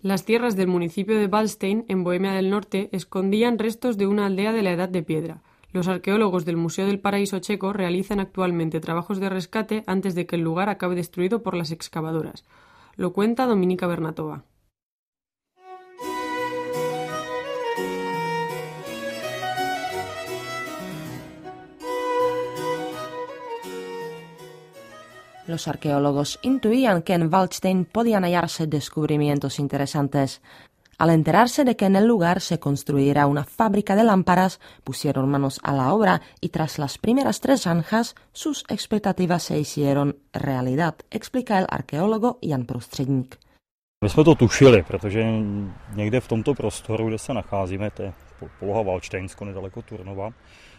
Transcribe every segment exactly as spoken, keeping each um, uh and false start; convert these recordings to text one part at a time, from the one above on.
Las tierras del municipio de Waldstein, en Bohemia del Norte, escondían restos de una aldea de la Edad de Piedra. Los arqueólogos del Museo del Paraíso Checo realizan actualmente trabajos de rescate antes de que el lugar acabe destruido por las excavadoras. Lo cuenta Dominika Bernatova. Los arqueólogos intuían que en Waldstein podían hallarse descubrimientos interesantes. Al enterarse de que en el lugar se construiría una fábrica de lámparas, pusieron manos a la obra y tras las primeras tres zanjas, sus expectativas se hicieron realidad, explica el arqueólogo Jan Prostředník. My jsme to tušili, protože někde v tomto prostoru, kde se nacházíme, to je poloha Valdštejnsko, nedaleko Turnova,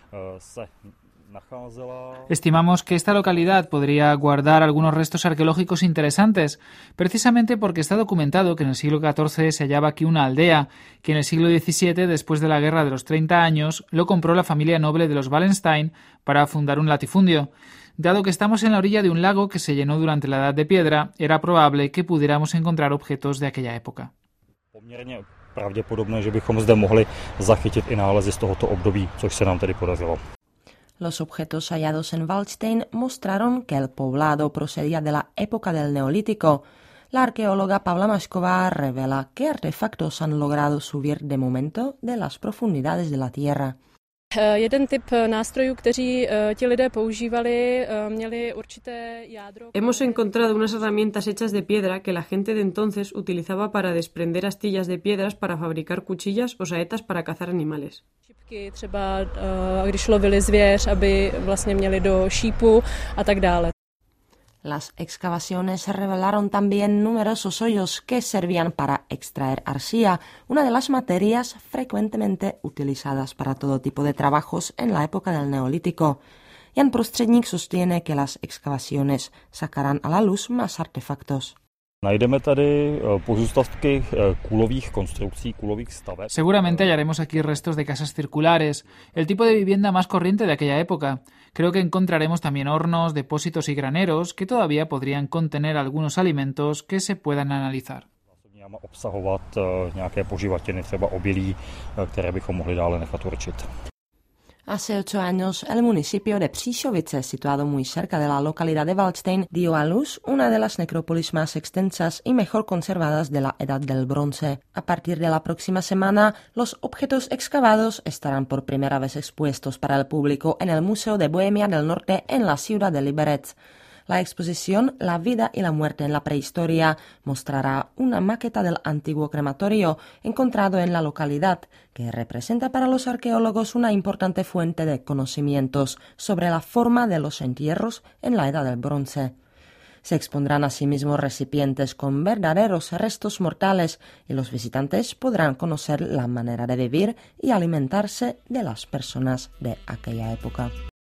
se Estimamos que esta localidad podría guardar algunos restos arqueológicos interesantes, precisamente porque está documentado que en el siglo catorce se hallaba aquí una aldea, que en el siglo diecisiete, después de la Guerra de los treinta años, lo compró la familia noble de los Wallenstein para fundar un latifundio. Dado que estamos en la orilla de un lago que se llenó durante la Edad de Piedra, era probable que pudiéramos encontrar objetos de aquella época. Poměrně pravděpodobné, že bychom zde mohli zachytit i nálezy z tohoto období, což se nám tedy podařilo. Los objetos hallados en Waldstein mostraron que el poblado procedía de la época del Neolítico. La arqueóloga Pavla Mašková revela qué artefactos han logrado subir de momento de las profundidades de la tierra. Jeden typ nástrojů, kteří ti lidé používali, měli určité jádro. Hemos encontrado unas herramientas hechas de piedra que la gente de entonces utilizaba para desprender astillas de piedras para fabricar cuchillas o saetas para cazar animales. Šipky, třeba když lovili zvěř, aby vlastně měli do šípu a tak dále. Las excavaciones revelaron también numerosos hoyos que servían para extraer arcilla, una de las materias frecuentemente utilizadas para todo tipo de trabajos en la época del Neolítico. Jan Prostředník sostiene que las excavaciones sacarán a la luz más artefactos. Najdeme tady pozůstatky kulových konstrukcí, kulových staveb. Seguramente hallaremos aquí restos de casas circulares, el tipo de vivienda más corriente de aquella época. Creo que encontraremos también hornos, depósitos y graneros que todavía podrían contener algunos alimentos que se puedan analizar. Obsahovat nějaké poživatiny, třeba obilí, které bychom mohli dále nechat určit. Hace ocho años, el municipio de Příšovice, situado muy cerca de la localidad de Waldstein, dio a luz una de las necrópolis más extensas y mejor conservadas de la Edad del Bronce. A partir de la próxima semana, los objetos excavados estarán por primera vez expuestos para el público en el Museo de Bohemia del Norte en la ciudad de Liberec. La exposición La vida y la muerte en la prehistoria mostrará una maqueta del antiguo crematorio encontrado en la localidad, que representa para los arqueólogos una importante fuente de conocimientos sobre la forma de los entierros en la Edad del Bronce. Se expondrán asimismo recipientes con verdaderos restos mortales y los visitantes podrán conocer la manera de vivir y alimentarse de las personas de aquella época.